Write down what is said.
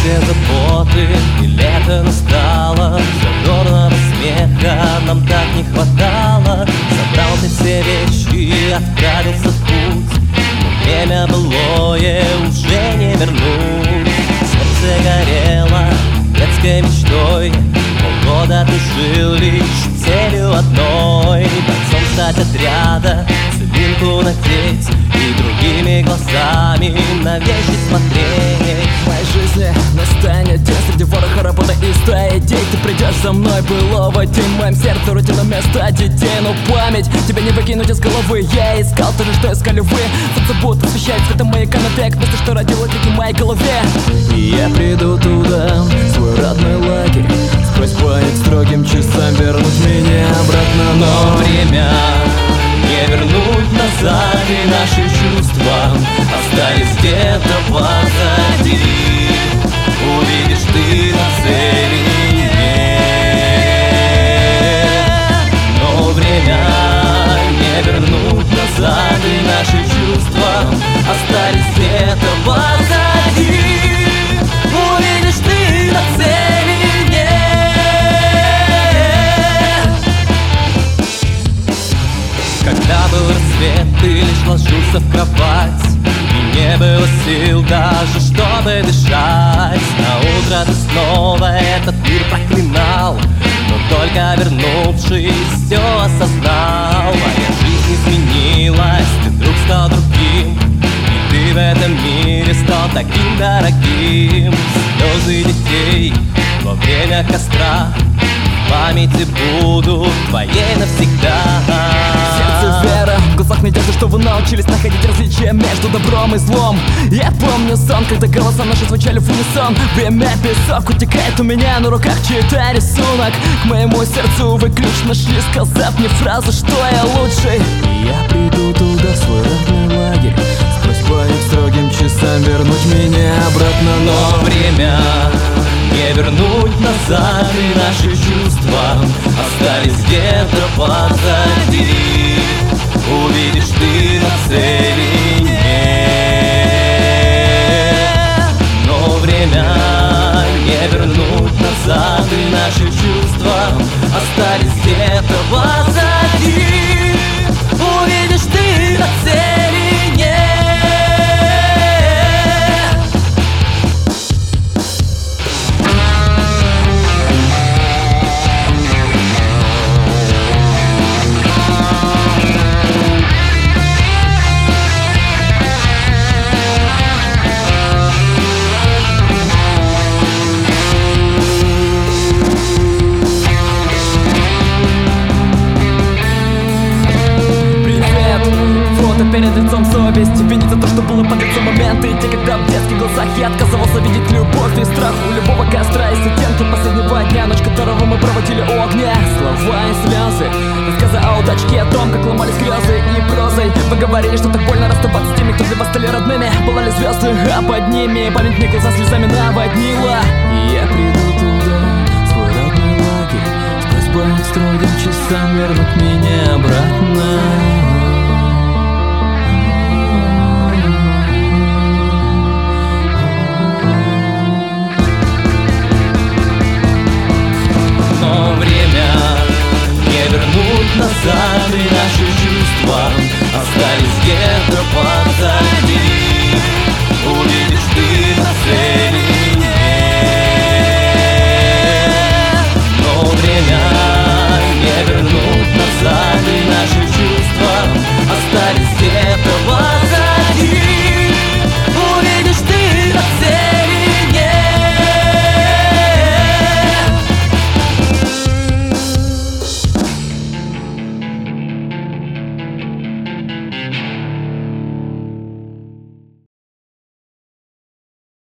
все заботы, и лето настало. Задорного смеха нам так не хватало. Собрал ты все вещи и отправился в путь, но время былое уже не вернуть. Сердце горело детской мечтой, полгода ты жил лишь целью одной: бойцом стать отряда, цилиндру надеть и другими глазами на вещи смотреть. В моей жизни настанет день среди вороха работы и стаи идей. Ты придешь за мной былого день, в моем сердце родина вместо детей. Но память тебя не выкинуть из головы. Я искал то же, что искали вы. Солнце будет освещать цветом маяка на век, место, что родилось в моей голове. И я приду туда, в свой родной лагерь, с просьбой к строгим часам вернуть меня обратно. Но время не вернуть назад, и наши чувства остались где-то позади. Увидишь ты на цели нет. Но время не вернуть назад, и наши чувства остались где-то позади. Увидишь ты на цели нет. Когда был рассвет, ты лишь ложился в кровать, и не было сил даже, чтобы дышать. На утро ты снова этот мир проклинал, но только вернувшись, все осознал. Моя жизнь изменилась, ты вдруг стал другим, и ты в этом мире стал таким дорогим. Слезы детей во время костра в памяти будут твоей навсегда. Сердце вера, в глазах надежда, что вы научились находить различия между добром и злом. Я помню сон, когда голоса наши звучали в унисон. Время песок утекает у меня на руках, чей-то рисунок. К моему сердцу вы ключ нашли, сказав мне фразу, что я лучший. Я приду туда, в свой родной лагерь, с просьбой к строгим часам вернуть меня обратно. Но время не вернуть назад, и наши чувства остались где-то позади. Увидишь ты на цели нет. Но время не вернуть назад, и наши чувства остались где-то позади. Увидишь ты на цели нет. Перед лицом совесть, винить за то, что было под лицом моменты, те, когда в детских глазах я отказывался видеть любовь и страх. У любого костра есть оттенки последнего дня, ночь которого мы проводили у огня. Слова и слезы, рассказы о удачке и о том, как ломались грезы и прозой. Вы говорили, что так больно расставаться с теми, кто для вас стали родными. Пылали звезды, а под ними память мне глаза слезами наводнила. И я приду туда, в свой родной лагерь, с просьбой к строгим часам вернуть меня обратно. Но время не вернуть назад, и наши